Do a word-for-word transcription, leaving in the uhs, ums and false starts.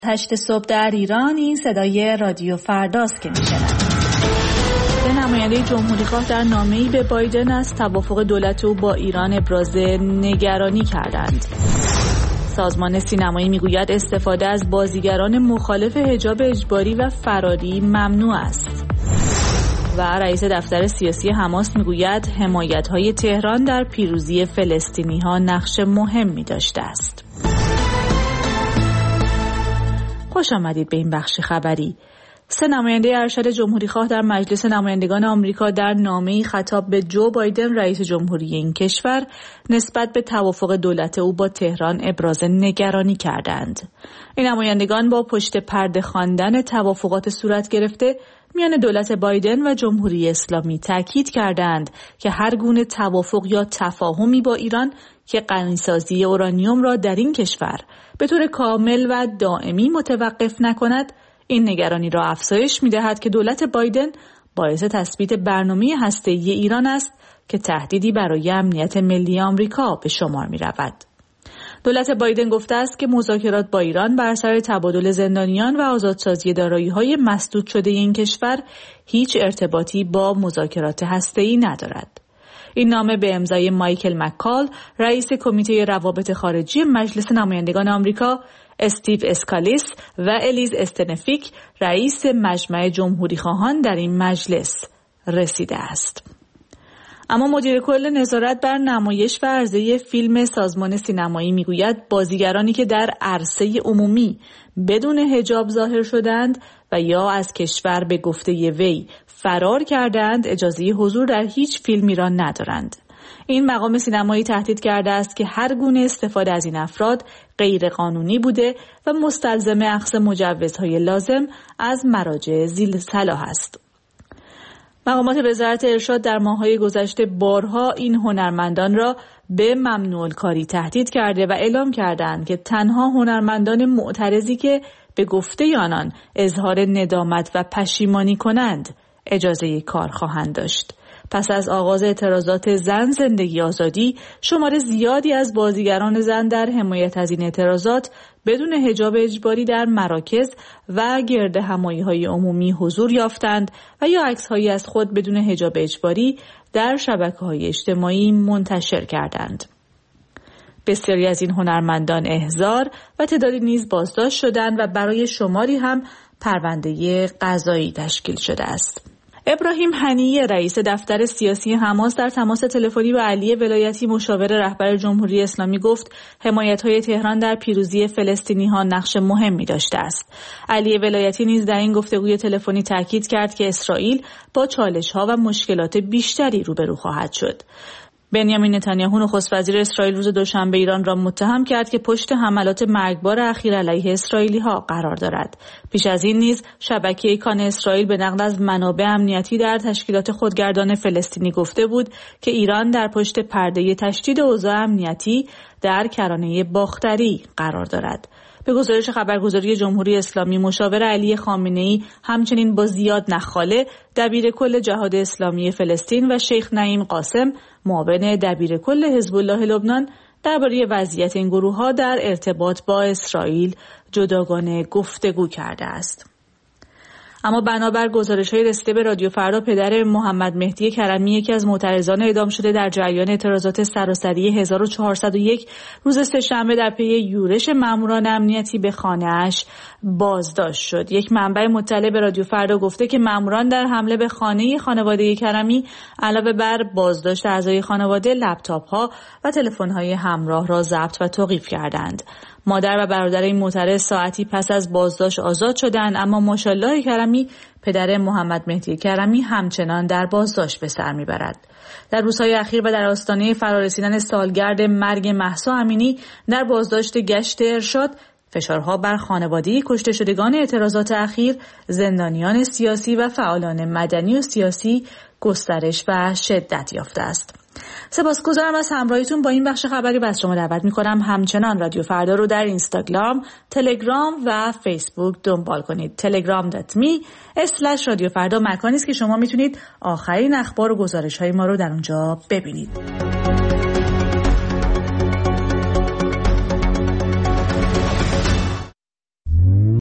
هشت صبح در ایران. این صدای رادیو فرداست که میشنوید. نماینده جمهوری‌خواه در نامه‌ای به بایدن از توافق دولت او با ایران ابراز نگرانی کردند. سازمان سینمایی میگوید استفاده از بازیگران مخالف حجاب اجباری و فراری ممنوع است. و رئیس دفتر سیاسی حماس میگوید حمایت‌های تهران در پیروزی فلسطینی‌ها نقش مهمی داشته است. خوش آمدید به این بخش خبری. سه نماینده ارشد جمهوری‌خواه در مجلس نمایندگان آمریکا در نامه‌ای خطاب به جو بایدن رئیس جمهوری این کشور نسبت به توافق دولت او با تهران ابراز نگرانی کردند. این نمایندگان با پشت پرده خواندن توافقات صورت گرفته میان دولت بایدن و جمهوری اسلامی تاکید کردند که هر گونه توافق یا تفاهمی با ایران که غنی‌سازی اورانیوم را در این کشور به طور کامل و دائمی متوقف نکند، این نگرانی را افزایش می‌دهد که دولت بایدن باعث تثبیت برنامه هسته‌ای ایران است که تهدیدی برای امنیت ملی آمریکا به شمار می‌رود. دولت بایدن گفته است که مذاکرات با ایران بر سر تبادل زندانیان و آزادسازی دارایی‌های مسدود شده این کشور هیچ ارتباطی با مذاکرات هسته‌ای ندارد. این نامه به امضای مایکل مکال، رئیس کمیته روابط خارجی مجلس نمایندگان آمریکا، استیو اسکالیس و الیز استنفیک، رئیس مجمع جمهوری‌خواهان در این مجلس رسیده است. اما مدیر کل نظارت بر نمایش و عرضه فیلم سازمان سینمایی میگوید بازیگرانی که در عرصه عمومی بدون حجاب ظاهر شدند و یا از کشور به گفته وی فرار کردند اجازه حضور در هیچ فیلمی را ندارند. این مقام سینمایی تهدید کرده است که هر گونه استفاده از این افراد غیر قانونی بوده و مستلزم اخذ مجوزهای لازم از مراجع ذی صلاح است. مقامات وزارت ارشاد در ماه‌های گذشته بارها این هنرمندان را به ممنوع الکاری تهدید کرده و اعلام کردند که تنها هنرمندان معترضی که به گفته آنان اظهار ندامت و پشیمانی کنند اجازه کار خواهند داشت. پس از آغاز اعتراضات زن زندگی آزادی، شمار زیادی از بازیگران زن در حمایت از این اعتراضات بدون حجاب اجباری در مراکز و گرد همایی‌های عمومی حضور یافتند و یا عکس‌هایی از خود بدون حجاب اجباری در شبکه‌های اجتماعی منتشر کردند. بسیاری از این هنرمندان احضار و تعدادی نیز بازداشت شدند و برای شماری هم پرونده قضایی تشکیل شده است. ابراهیم حنیه رئیس دفتر سیاسی حماس در تماس تلفنی با علی ولایتی مشاور رهبر جمهوری اسلامی گفت حمایت‌های تهران در پیروزی فلسطینی‌ها نقش مهمی داشته است. علی ولایتی نیز در این گفتگوی تلفنی تاکید کرد که اسرائیل با چالش‌ها و مشکلات بیشتری روبرو خواهد شد. بنیامین نتانیاهو نخست وزیر اسرائیل روز دوشنبه ایران را متهم کرد که پشت حملات مرگبار اخیر علیه اسرائیلی‌ها قرار دارد. پیش از این نیز شبکه کان اسرائیل به نقل از منابع امنیتی در تشکیلات خودگردان فلسطینی گفته بود که ایران در پشت پرده تشدید اوضاع امنیتی در کرانه باختری قرار دارد. به گزارش خبرگزاری جمهوری اسلامی، مشاور علی خامنه‌ای همچنین با زیاد نخاله دبیر کل جهاد اسلامی فلسطین و شیخ نعیم قاسم معاون دبیر کل حزب الله لبنان درباره وضعیت این گروه‌ها در ارتباط با اسرائیل جداگانه گفتگو کرده است. اما بنابر گزارش‌های رسیده به رادیو فردا، پدر محمد مهدی کرمی، یکی از معترضان اعدام شده در جریان اعتراضات سراسری هزار و چهارصد و یک روز سه‌شنبه در پی یورش ماموران امنیتی به خانه‌اش بازداشت شد. یک منبع مطلع به رادیو فردا گفته که ماموران در حمله به خانه خانواده کرمی علاوه بر بازداشت اعضای خانواده، لپتاپ‌ها و تلفن‌های همراه را ضبط و توقیف کردند. مادر و برادر این معترض ساعتی پس از بازداشت آزاد شدند، اما ماشاءالله کرمی، پدر محمد مهدی کرمی، همچنان در بازداشت به سر میبرد. در روزهای اخیر و در آستانه فرارسیدن سالگرد مرگ مهسا امینی در بازداشت گشت ارشاد، فشارها بر خانواده کشته شدگان اعتراضات اخیر، زندانیان سیاسی و فعالان مدنی و سیاسی گسترش و شدت یافته است. سپاسگزارم از همراهیتون با این بخش خبری و از شما دعوت می‌کنم همچنان رادیو فردا رو در اینستاگرام، تلگرام و فیسبوک دنبال کنید. تلگرام دات می اسلش رادیو فردا مکانی است که شما میتونید آخرین اخبار و گزارش‌های ما رو در اونجا ببینید.